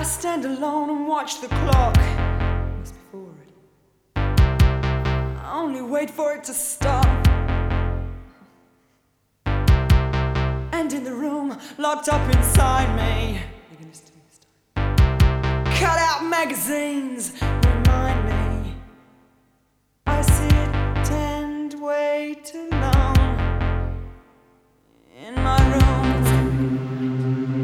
I stand alone and watch the clock. Must be forward. I only wait for it to stop. And in the room, locked up inside me, you're gonna steal this time. Cut out magazines, remind me.